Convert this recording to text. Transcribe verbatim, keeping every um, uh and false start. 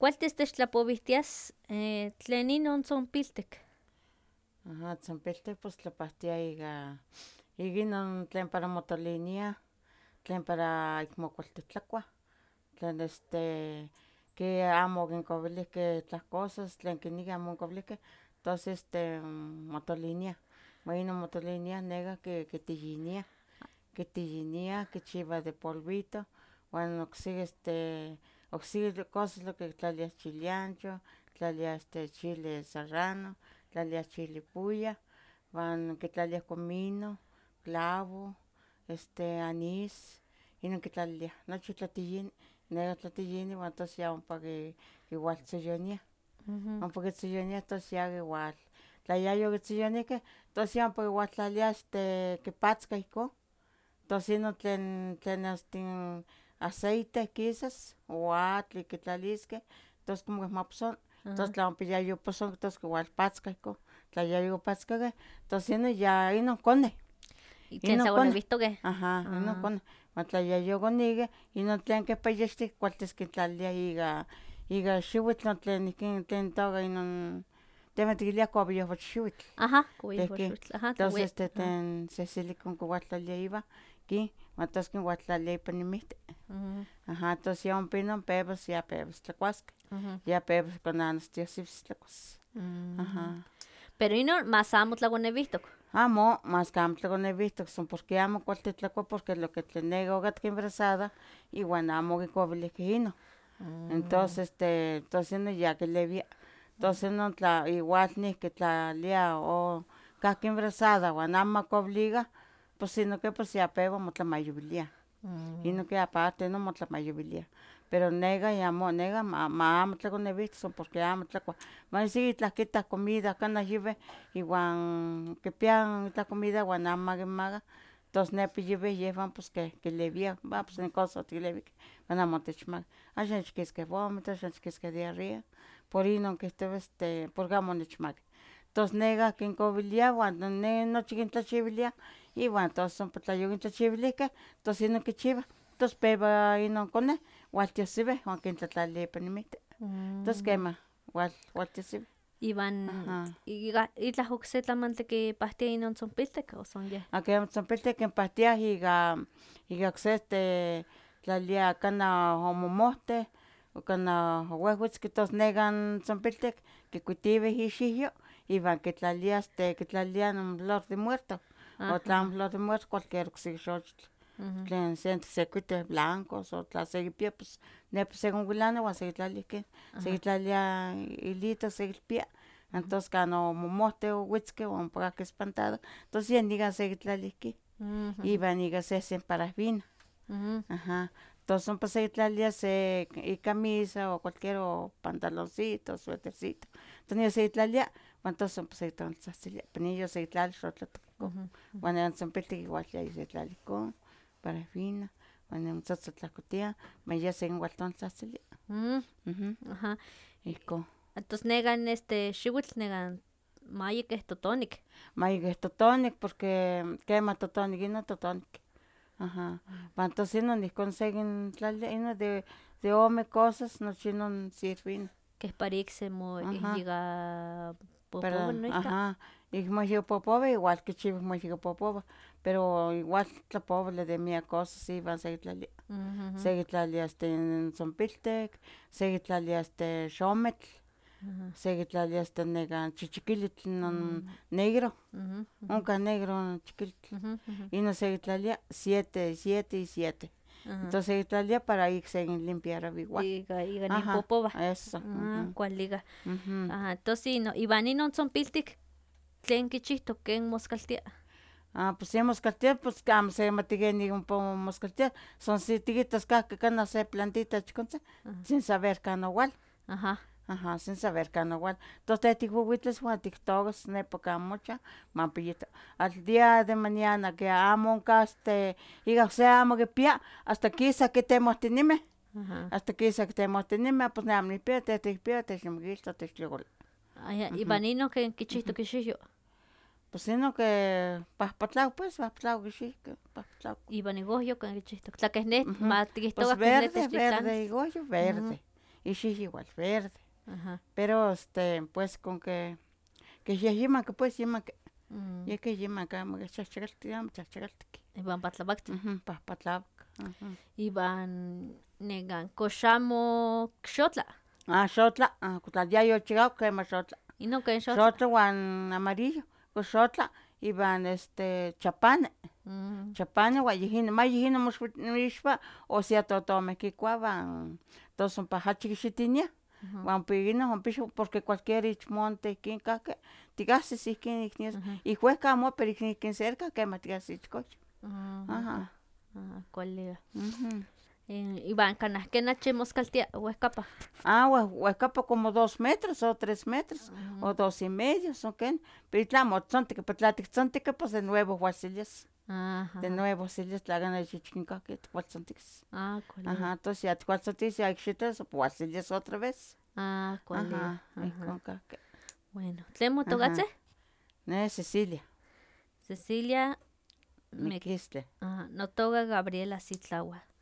Kualtis techtlapovihtias, eh, tlen inon tzonpiltik. Aha, tzonpiltik pues tlapahtia iga, iga inon tlen para motolinia, tlen para ik mokualtitlakuah, tlen este que amo okinkovilihkeh itlah cosas tlen kinequih amo onkowilihkeh, tos este motoliniah, uan inon motoliniah neka ki kitiyiniah, kitiyiniah, kichiuah de polvito, uan ocseki este, ocseki cosas lo que kitlaliah chile ancho, kitlaliah este chile serrano, kitlaliah chile pulla, uan kitlaliah comino, clavo, este anís, inon kitlaliliah, nochi tlatiyini, neka tlatiyini uan tos ya ompa ki kiwaltzoyoniah, ompa kitzoyoniah tos ya kiwal, tla yayokitzoyonihkeh tos ya ompa kiwaltlaliah este kipatzkah ihkon, tos inon tlen tlen este aceite kisas o atl ik kitlaliskeh tos como kihmaposoni, tos tla ompa yayoposonki tos kiwalpatzkah ihkon, tla yayopatzkakeh tos inon ya inon koneh, Tlen tlakonewihtoqueh. aha, inon koneh, uan tla yayokonikeh inon tlen kipeyextik kualtis kitlaliliah ika ika xiuitl non tlen ihkin tlen itoka inon tehwan tikiliah covayohxochiuitl, Aha, tehkin, covayohxochiuitl, aha, tos tlawe- este tlen sehsilikon kiwaltlaliah iwan kin, uan tos kinwaltlaliah ipan inmihti, Ujú, aha, tos ya ompa inon pewas ya pewas tlakuaskeh, ujú. ya pewas konanastiasiwis tlakuas, Mm. aha. Pero inon mas amo tlakonewihtok. Amo, mas ke amo tlakonewihtok son porque amo kuali titlakua porque lo que tlen neka okatka embarazada iwan amo okikowilihkeh inon, entos este tos inon ya kilewia, tos inon tla igual nihki tlalia o kahki embarazada uan amo makowili ikah pos inon ke pos ya pewa motlamayowiliah, inon ke aparte inon motlamayowiliah, pero neka yamo, neka ma ma amo tlakonewihtos son porque amo tlakua, manisiki itlah kitah comida kanah yuwih iwan kipiah itlah comida uan amo ma kinmakah tos nepa yuwih yehwan pos keh kilewiah, va pos nikas otikilewihkeh uan amo otechmakah, axan nechkiskeh vomito, axan nechkiskeh diarrea, por inon kihtowa este porque amo onechmakeh, tos neka kinkowiliah uan ne nochi kintlachiwiliah iwan tos ompa tla yokintlachiwilihkeh tos inon kichiwah, tos pewa inon koneh waltiasiweh uan kintlatlalilia ipan inmihti, tos kemah wal waltiasiweh. Iwan Aha. ika itlah okse tlamantli kipahtia inon tzonpiltik o son yeh. A keh tzonpiltik kinpahtiah ika ika okse este tlalilia kanah omomohteh o kanah owehwetzki tos nekan tzonpiltik kikuitiweh ixiwyo iwan kitlaliliah este kitlaliliah non flor de muerto, o tlamo flor de muerto cualquier okseki xochitl tlen se sekikuiti blancos o tla sekipia pos nepa sekonkuilana uan sekitlalia ihkin, sekitlalia hilito sekilpia, entos kanah omomohteh owitzkeh ompa kahki espantado tos yeh nikan sekitlalia ihkin, iwan ika sehsen parafina, aha, tos ompa sekitlalia se icamisa o cualquier o pantaloncito, suetercito, tos nikan sekitlalia uan tos ompa sekitonaltzahtziliah, ipan inyo sekitlalia xoxotoc ihkon, uan nekan tzonpiltik igual sekitlalia ihkon parafina, uan motzotzontlahkotiah uan yeh sekinwaltonaltzahtzili, Aha, ihkon. tos nekan este xiuitl nekan mayi keh totonik. Mayi keh totonik porque kemah totonik inon totonik, aha, uan tos inon ihkon sekintlalia inon de de ome cosas nochi inon sirve inon. Keh para ik semoyika Para, popowa noihka. aha, ik moyekapopowah igual kichiuah moyekapopowah, pero igual tlapowali de miak cosas iwan sekitlalia, sekitlalia este tzonpiltik, sekitlalia este xometl, sekitlalia este nekan chichikilitl non negro, onkah negro non chiquilitl, inon sekitlalia siete, siete y siete, tos sekitlalia para ik sekinlimpiarowa igual. Ika ika Aha, ninpopowa. eso, Ah, kuali ika. ujú. Aha, tos inon, iwan inon tzonpiltik tlen kichihtok ken moskaltia. Ah, pues yen moskaltia pues amo sekimati kenik ompa moskaltia, son si tikitas kahki kanah se plantita ichkontzin sin saber kan owal, Aha. aha, sin saber kan owal, tos teh tikwawitlas uan tiktokas nepa kan mochan mampa yeto, al dia de mañana que amo onkah este ika okse amo kipia hasta kisa kitemohtinimeh, hasta kisa kitemohtinimeh pues neh amo nikpia, teh tikpia technimikilis techtliokolili. Aya, iwan inon ken kichihtok ixiwyo. Pues inon que pahpatlawa pues, pahpatlawa kixihki, pahpatlawa. Iwan iguhyo ken kichihtok, tla keh neh Ujú. ma Pues tikihtowa keh neh verde, verde techtlihtlanis. igual verde, y sí igual verde. Ajá. Pero este pues con que que ya yima que pues yima que Mm. ya que yima que me chachgalti am chachgalti. Iban patlabakti. Mhm, pa patlab. Mhm. Iban negan koxamo xotla. Ah, xotla, ah, kutla ya yo chigao que más xotla. Y no ken xotla. Xotla wan amarillo, pues xotla iban este chapane. Mm. Chapane guayijina, mayijina mishpa, o sea toto me kikuaban, todos son pajachikixitinia. Ujú. Wan pigina, wan pishu, porque cualquier ich monte kin kake, tigases ikin iknies, Ujú. y jueca mo pero ikin cerca que matigas ich coche. Mm. Ajá. Ah, colega. Mhm. Iban canas que nache moscaltia huescapa. Ah, huescapa como dos metros o tres metros, Ujú. o dos y medio, son que, pero tlamo, tzonte que patlatic, tzonte que pues de nuevo huasillas. Ajá. De nuevo, si les la gana de chichinca que cualzontis. Ah, colega. Ajá, entonces ya cualzontis ya exitas, pues si les otra vez. Ah, colega. Ajá, y con caque. Bueno, ¿tlemo Ajá. togatse? Ne, Cecilia, Cecilia me Miquisle. ah, no toga Gabriela Citlagua.